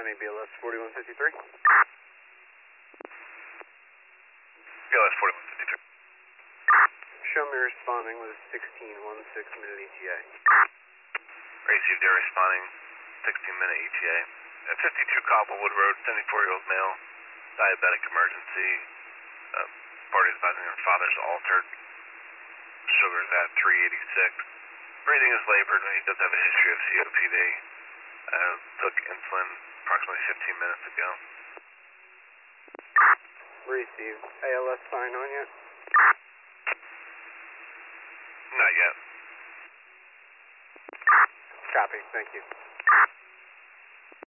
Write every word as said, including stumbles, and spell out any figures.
A B L S forty-one fifty-three. B L S forty-one fifty-three. Show me responding with a sixteen sixteen minute E T A. Received air responding, sixteen minute E T A. At fifty-two Cobblewood Road, seventy-four-year-old male, diabetic emergency. Uh, party advising her father's altered. Sugar's at three eighty-six. Breathing is labored and he does have a history of C O P D. Uh, took insulin approximately fifteen minutes ago. Received. A L S sign on yet? Not yet. Copy, thank you.